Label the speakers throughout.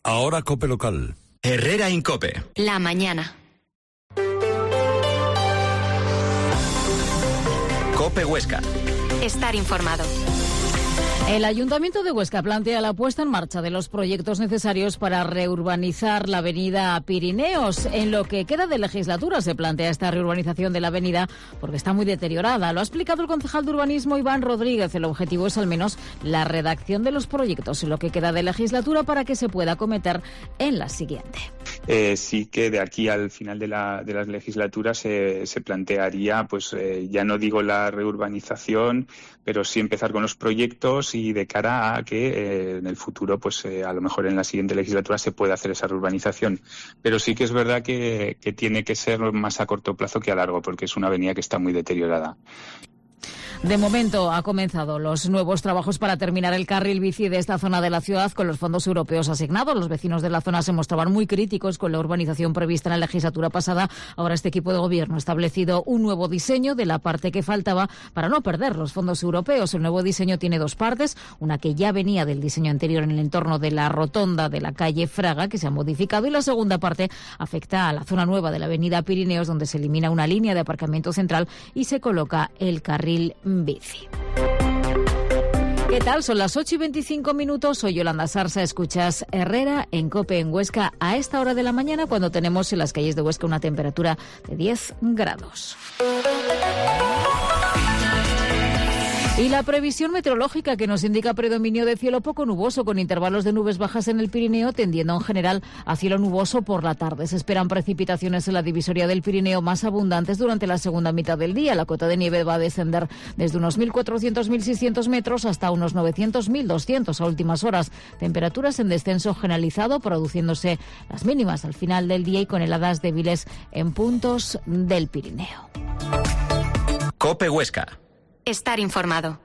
Speaker 1: Ahora COPE local.
Speaker 2: Herrera Incope.
Speaker 3: La mañana.
Speaker 2: COPE Huesca.
Speaker 3: Estar informado.
Speaker 4: El Ayuntamiento de Huesca plantea la puesta en marcha de los proyectos necesarios para reurbanizar la avenida Pirineos. En lo que queda de legislatura se plantea esta reurbanización de la avenida porque está muy deteriorada. Lo ha explicado el concejal de urbanismo Iván Rodríguez. El objetivo es al menos la redacción de los proyectos en lo que queda de legislatura para que se pueda acometer en la siguiente.
Speaker 5: Sí que de aquí al final de las legislaturas se plantearía, pues ya no digo la reurbanización, pero sí empezar con los proyectos y de cara a que en el futuro, pues a lo mejor en la siguiente legislatura se pueda hacer esa reurbanización. Pero sí que es verdad que tiene que ser más a corto plazo que a largo, porque es una avenida que está muy deteriorada.
Speaker 4: De momento ha comenzado los nuevos trabajos para terminar el carril bici de esta zona de la ciudad con los fondos europeos asignados. Los vecinos de la zona se mostraban muy críticos con la urbanización prevista en la legislatura pasada. Ahora este equipo de gobierno ha establecido un nuevo diseño de la parte que faltaba para no perder los fondos europeos. El nuevo diseño tiene dos partes, una que ya venía del diseño anterior en el entorno de la rotonda de la calle Fraga, que se ha modificado, y la segunda parte afecta a la zona nueva de la avenida Pirineos, donde se elimina una línea de aparcamiento central y se coloca el carril bici. ¿Qué tal? Son las 8:25. Soy Yolanda Sarsa. Escuchas Herrera en COPE en Huesca a esta hora de la mañana, cuando tenemos en las calles de Huesca una temperatura de 10 grados. Y la previsión meteorológica, que nos indica predominio de cielo poco nuboso con intervalos de nubes bajas en el Pirineo, tendiendo en general a cielo nuboso por la tarde. Se esperan precipitaciones en la divisoria del Pirineo más abundantes durante la segunda mitad del día. La cota de nieve va a descender desde unos 1.400-1.600 metros hasta unos 900-1.200 a últimas horas. Temperaturas en descenso generalizado, produciéndose las mínimas al final del día y con heladas débiles en puntos del Pirineo.
Speaker 2: COPE Huesca.
Speaker 3: Estar informado.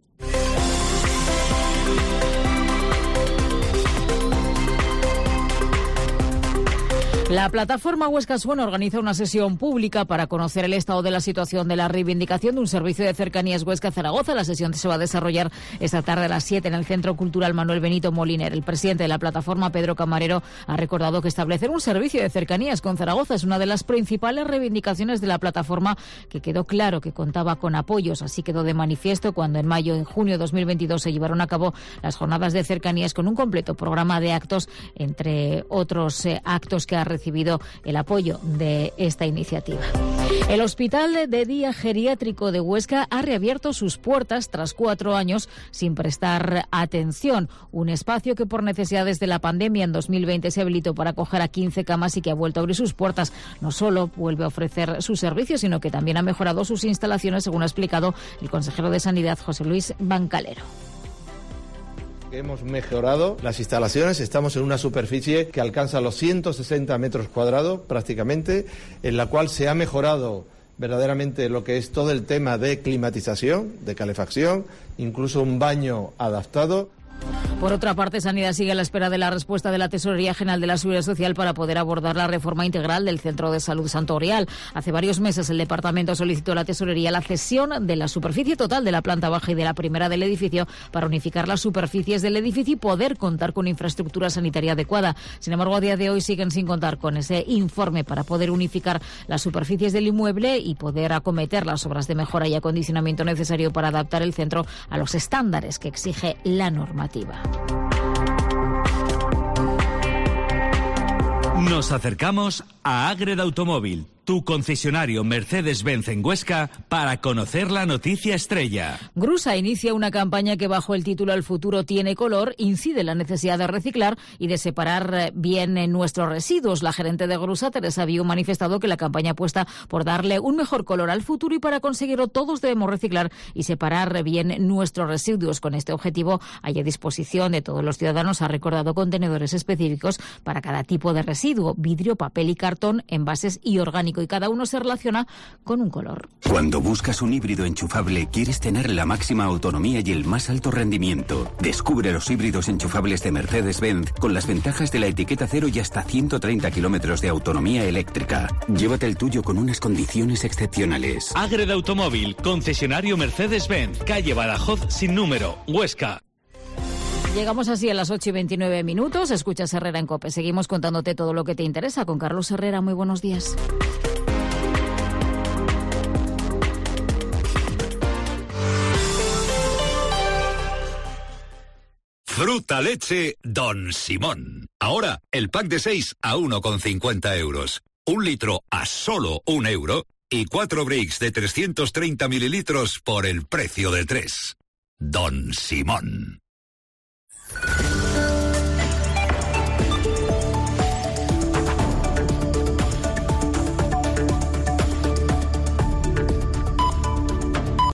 Speaker 4: La plataforma Huesca Suena organiza una sesión pública para conocer el estado de la situación de la reivindicación de un servicio de cercanías Huesca-Zaragoza. La sesión se va a desarrollar esta tarde a las 7 en el Centro Cultural Manuel Benito Moliner. El presidente de la plataforma, Pedro Camarero, ha recordado que establecer un servicio de cercanías con Zaragoza es una de las principales reivindicaciones de la plataforma, que quedó claro que contaba con apoyos. Así quedó de manifiesto cuando en junio de 2022 se llevaron a cabo las jornadas de cercanías con un completo programa de actos, entre otros actos que ha recibido el apoyo de esta iniciativa. El Hospital de Día Geriátrico de Huesca ha reabierto sus puertas tras 4 años sin prestar atención. Un espacio que por necesidades de la pandemia en 2020 se habilitó para acoger a 15 camas y que ha vuelto a abrir sus puertas. No solo vuelve a ofrecer sus servicios, sino que también ha mejorado sus instalaciones, según ha explicado el consejero de Sanidad, José Luis Bancalero.
Speaker 6: Hemos mejorado las instalaciones, estamos en una superficie que alcanza los 160 metros cuadrados prácticamente, en la cual se ha mejorado verdaderamente lo que es todo el tema de climatización, de calefacción, incluso un baño adaptado.
Speaker 4: Por otra parte, Sanidad sigue a la espera de la respuesta de la Tesorería General de la Seguridad Social para poder abordar la reforma integral del Centro de Salud Santo Grial. Hace varios meses el departamento solicitó a la Tesorería la cesión de la superficie total de la planta baja y de la primera del edificio para unificar las superficies del edificio y poder contar con infraestructura sanitaria adecuada. Sin embargo, a día de hoy siguen sin contar con ese informe para poder unificar las superficies del inmueble y poder acometer las obras de mejora y acondicionamiento necesario para adaptar el centro a los estándares que exige la normativa.
Speaker 7: Nos acercamos a Ágreda Automóvil, tu concesionario Mercedes-Benz en Huesca, para conocer la noticia estrella.
Speaker 4: Grusa inicia una campaña que, bajo el título El futuro tiene color, incide en la necesidad de reciclar y de separar bien nuestros residuos. La gerente de Grusa, Teresa Viu, ha manifestado que la campaña apuesta por darle un mejor color al futuro y para conseguirlo todos debemos reciclar y separar bien nuestros residuos. Con este objetivo hay a disposición de todos los ciudadanos, ha recordado, contenedores específicos para cada tipo de residuo: vidrio, papel y cartón, envases y orgánico, y cada uno se relaciona con un color.
Speaker 8: Cuando buscas un híbrido enchufable, quieres tener la máxima autonomía y el más alto rendimiento. Descubre los híbridos enchufables de Mercedes-Benz con las ventajas de la etiqueta cero y hasta 130 kilómetros de autonomía eléctrica. Llévate el tuyo con unas condiciones excepcionales.
Speaker 7: Ágreda Automóvil, concesionario Mercedes-Benz, calle Badajoz sin número, Huesca.
Speaker 4: Llegamos así a las 8:29. Escuchas Herrera en COPE. Seguimos contándote todo lo que te interesa con Carlos Herrera. Muy buenos días.
Speaker 1: Fruta leche Don Simón. Ahora, el pack de 6 a 1,50 euros. 1 litro a solo 1 euro. Y 4 bricks de 330 mililitros por el precio de 3. Don Simón.